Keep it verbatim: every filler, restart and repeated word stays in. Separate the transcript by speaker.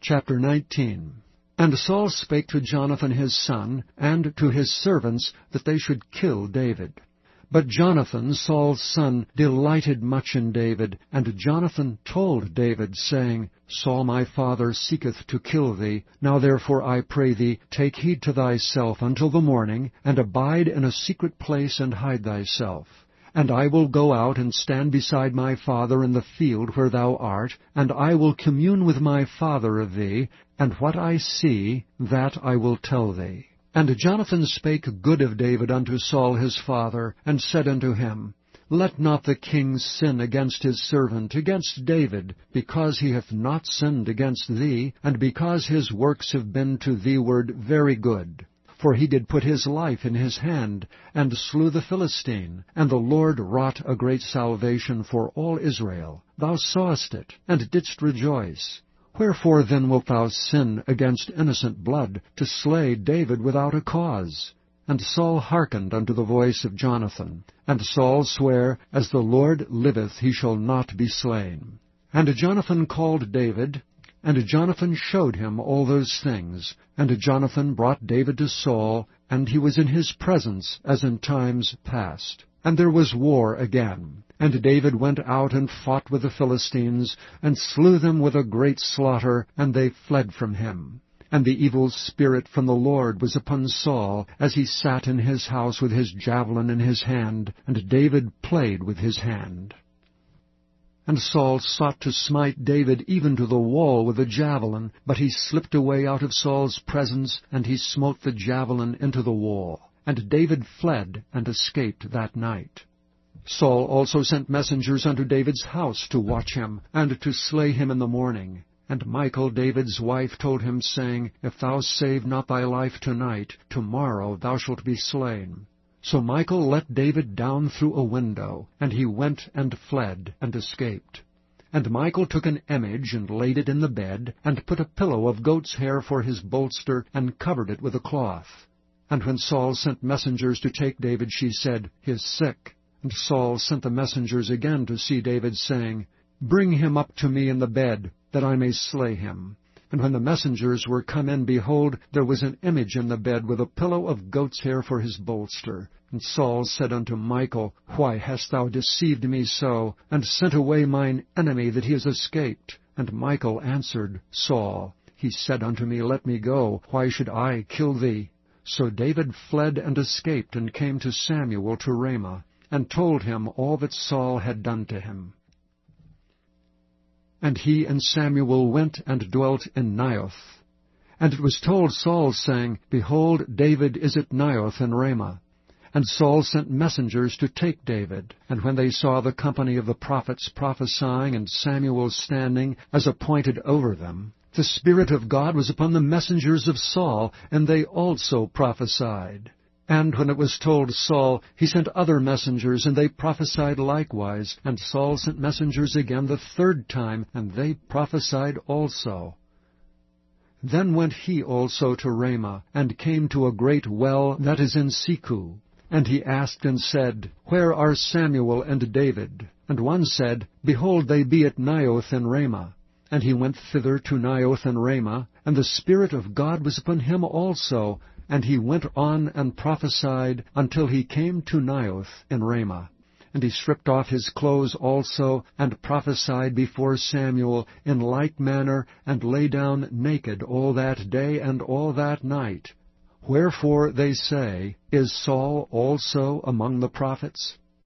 Speaker 1: Chapter nineteen. And Saul spake to Jonathan his son, and to his servants, that they should kill David. But Jonathan, Saul's son, delighted much in David. And Jonathan told David, saying, Saul my father seeketh to kill thee. Now therefore I pray thee, take heed to thyself until the morning, and abide in a secret place, and hide thyself. And I will go out and stand beside my father in the field where thou art, and I will commune with my father of thee, and what I see, that I will tell thee. And Jonathan spake good of David unto Saul his father, and said unto him, Let not the king sin against his servant, against David, because he hath not sinned against thee, and because his works have been to thee ward very good. For he did put his life in his hand, and slew the Philistine, and the Lord wrought a great salvation for all Israel. Thou sawest it, and didst rejoice. Wherefore then wilt thou sin against innocent blood, to slay David without a cause? And Saul hearkened unto the voice of Jonathan. And Saul sware, As the Lord liveth, he shall not be slain. And Jonathan called David, and Jonathan showed him all those things. And Jonathan brought David to Saul, and he was in his presence as in times past. And there was war again. And David went out and fought with the Philistines, and slew them with a great slaughter, and they fled from him. And the evil spirit from the Lord was upon Saul, as he sat in his house with his javelin in his hand, and David played with his hand. And Saul sought to smite David even to the wall with a javelin, but he slipped away out of Saul's presence, and he smote the javelin into the wall. And David fled and escaped that night. Saul also sent messengers unto David's house to watch him, and to slay him in the morning. And Michal, David's wife, told him, saying, If thou save not thy life tonight, tomorrow thou shalt be slain. So Michal let David down through a window, and he went and fled, and escaped. And Michal took an image, and laid it in the bed, and put a pillow of goat's hair for his bolster, and covered it with a cloth. And when Saul sent messengers to take David, she said, He is sick. And Saul sent the messengers again to see David, saying, Bring him up to me in the bed, that I may slay him. And when the messengers were come in, behold, there was an image in the bed, with a pillow of goat's hair for his bolster. And Saul said unto Michal, Why hast thou deceived me so, and sent away mine enemy, that he is escaped? And Michal answered Saul, He said unto me, Let me go, why should I kill thee? So David fled and escaped, and came to Samuel to Ramah, and told him all that Saul had done to him. And he and Samuel went and dwelt in Naioth. And it was told Saul, saying, Behold, David is at Naioth in Ramah. And Saul sent messengers to take David. And when they saw the company of the prophets prophesying, and Samuel standing as appointed over them, the Spirit of God was upon the messengers of Saul, and they also prophesied. And when it was told Saul, he sent other messengers, and they prophesied likewise. And Saul sent messengers again the third time, and they prophesied also. Then went he also to Ramah, and came to a great well that is in Secu. And he asked and said, Where are Samuel and David? And one said, Behold, they be at Naioth in Ramah. And he went thither to Naioth and Ramah, and the Spirit of God was upon him also. And he went on and prophesied until he came to Naioth in Ramah. And he stripped off his clothes also, and prophesied before Samuel in like manner, and lay down naked all that day and all that night. Wherefore, they say, Is Saul also among the prophets?